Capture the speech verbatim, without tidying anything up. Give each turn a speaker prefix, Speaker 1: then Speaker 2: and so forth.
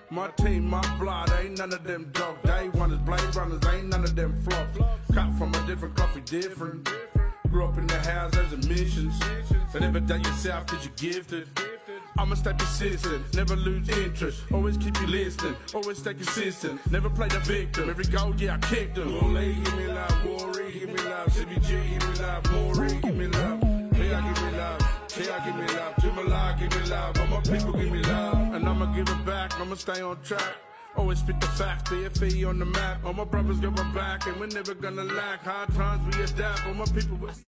Speaker 1: My team, my blood, ain't none of them dogs. They want us blade runners, ain't none of them flops. Cut from a different coffee, different. Grew up in the house as a mission. So never doubt yourself cause you're gifted. I'ma stay persistent, never lose interest. Always keep you listening, always stay consistent. Never play the victim, every goal, yeah, I kicked them. Wale, give me love, Worry, give me love. C B G, give me love, Maury, give me love. P I, give me love. T I, give me love. Timala, give me love. All my people, give me love. And I'ma give it back, I'ma stay on track. Always spit the facts, P F E on the map. All my brothers got my back, and we're never gonna lack. Hard times we adapt, all my people.